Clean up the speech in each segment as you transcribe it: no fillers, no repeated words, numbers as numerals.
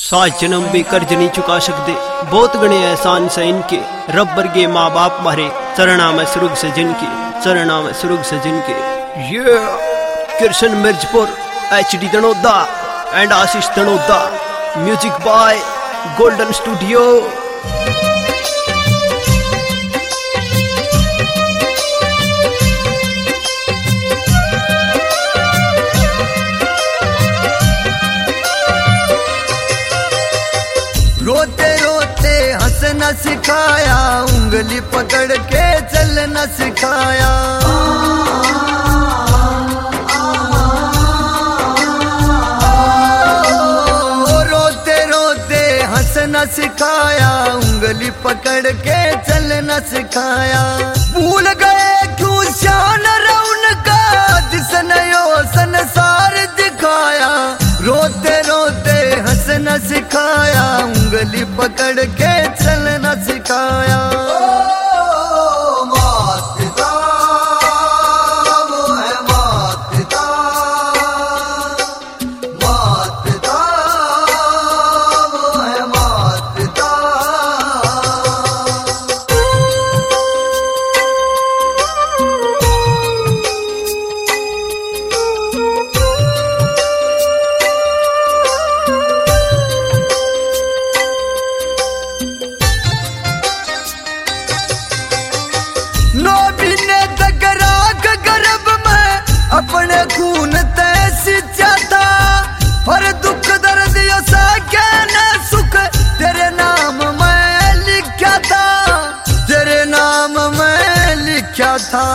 सात जन्म भी कर्ज नहीं चुका सकते, बहुत गणे एहसान से इनके। रब वर्गे माँ बाप मारे, चरणा में सुर्ग से जिनके, चरणा में सुर्ग से जिनके। ये Krishna Mirzapur, HD Dhanoda and Ashish Dhanoda, music by golden studio. रोते रोते हंसना सिखाया, उंगली पकड़ के चलना सिखाया। रोते रोते हंसना सिखाया, उंगली पकड़ के चलना सिखाया। भूल गए क्यों शान रौन का, जिसने यो संसार दिखाया। रोते रोते हंसना सिखाया, उंगली पकड़ के चलना सिखाया। माता वो है माता, माता वो है माता। नोबी ने दगराग गर्भ में अपने खून तय सिंचा था। हर दुख दर्द यो सके न सुख तेरे नाम में लिखा था, तेरे नाम में लिखा था।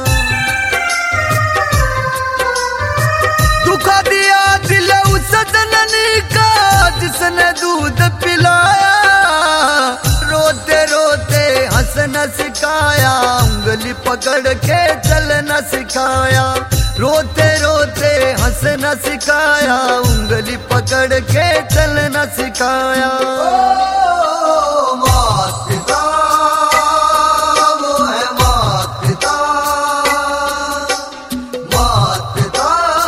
दुखा दिया दिल उस जननी का, जिसने दूध पिलाया। रोते रोते हंसना सिखाया, उंगली पकड़ के चलना सिखाया। रोते रोते हंसना सिखाया, उंगली पकड़ के चलना सिखाया। माता वो है माता, माता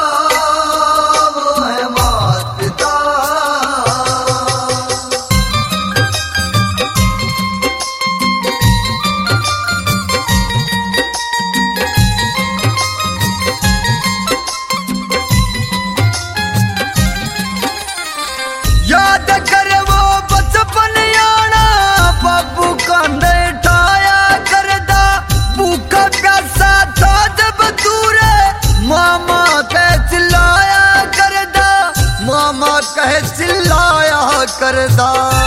वो है माता। याद कर वो बचपन याना, बाबू कांधे ठाया करदा। भूखा प्यासा था जब दूरे, मामा कह चिल्लाया करदा, मामा कह चिल्लाया करदा।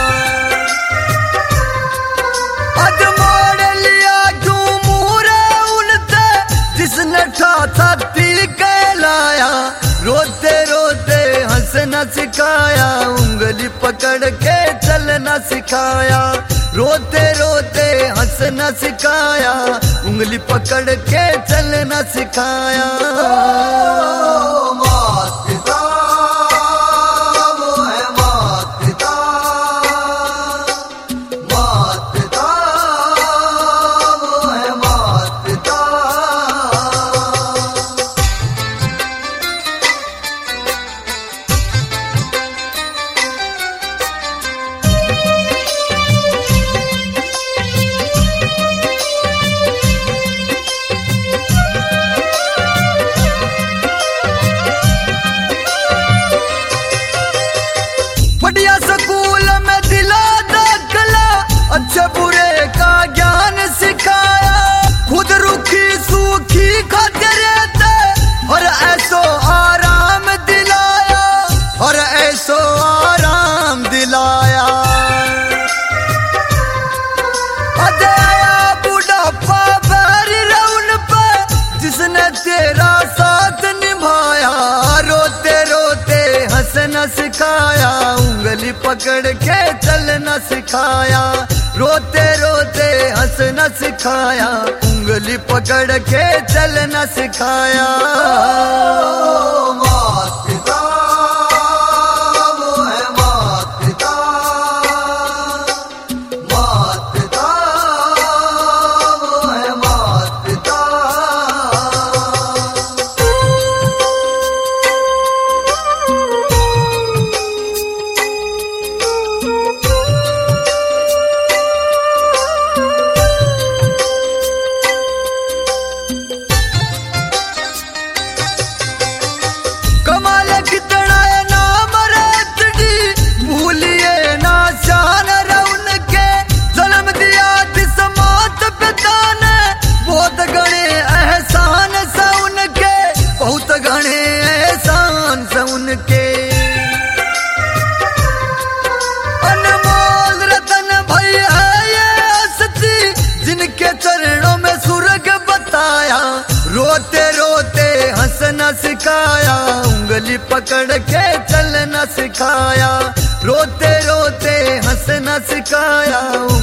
अज मोड़ लिया क्यों मुहरे उनसे, जिसने ठाठा ती कहलाया। रोते रोते हंसना सिखाया, उंगली पकड़ के चलना सिखाया। रोते रोते हंसना सिखाया, उंगली पकड़ के चलना सिखाया। माता वो है माता, माता वो है माता। बढ़िया स्कूल में दिला दाखला, अच्छे बुरे का ज्ञान सिखाया। खुद रुखी सूखी खाते रहते, और ऐसो आराम दिलाया, और ऐसो आराम दिलाया। अजया बुढ़ापा बैरी रौन पे, जिसने तेरा साथ निभाया। रोते रोते हंसना सिखाया, उंगली पकड़ के चलना सिखाया। रोते रोते हंसना सिखाया, उंगली पकड़ के चलना सिखाया। माता वो है माता, माता वो है माता। सिखाया, उंगली पकड़ के चलना सिखाया, रोते रोते हंसना सिखाया,